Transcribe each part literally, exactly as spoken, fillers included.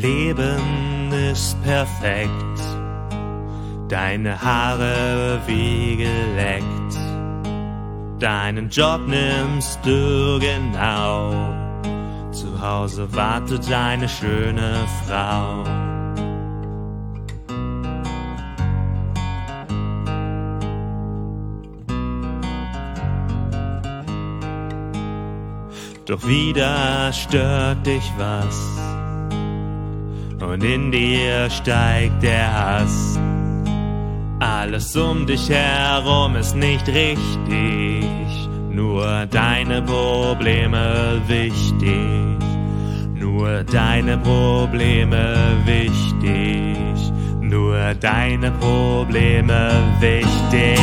Leben ist perfekt, deine Haare wie geleckt, deinen Job nimmst du genau, zu Hause wartet eine schöne Frau. Doch wieder stört dich was und in dir steigt der Hass. Alles um dich herum ist nicht richtig, nur deine Probleme wichtig, nur deine Probleme wichtig, nur deine Probleme wichtig.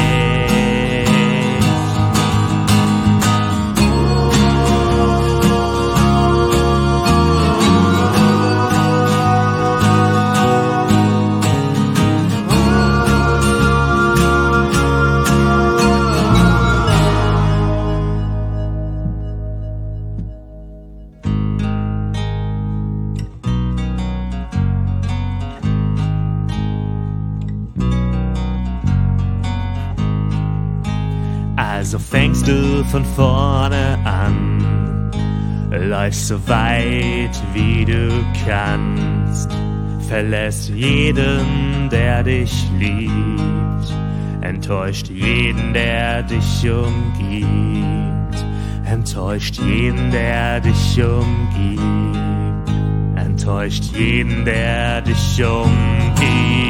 Also fängst du von vorne an, läufst so weit wie du kannst, verlässt jeden, der dich liebt, enttäuscht jeden, der dich umgibt, enttäuscht jeden, der dich umgibt, enttäuscht jeden, der dich umgibt.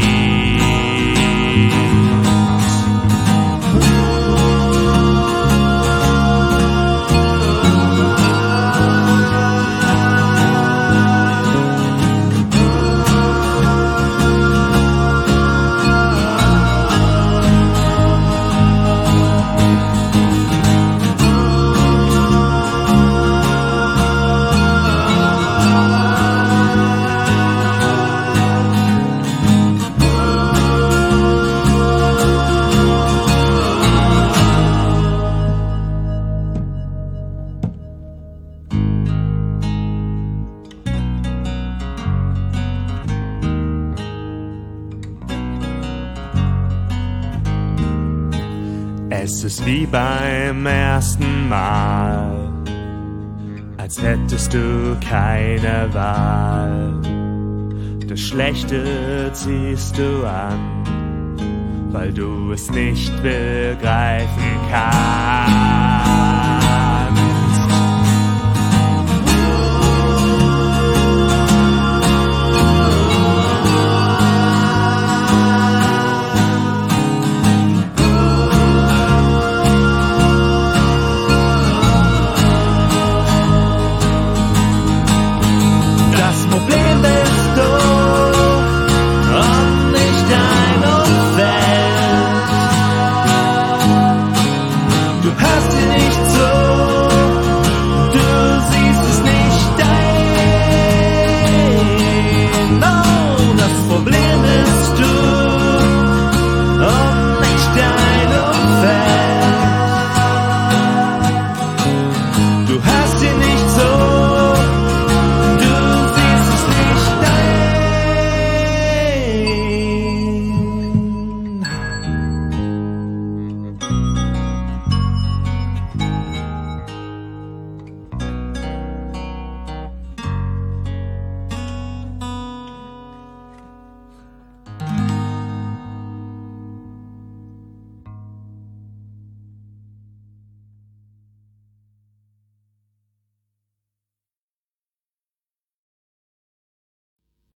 Es ist wie beim ersten Mal, als hättest du keine Wahl. Das Schlechte ziehst du an, weil du es nicht begreifen kannst.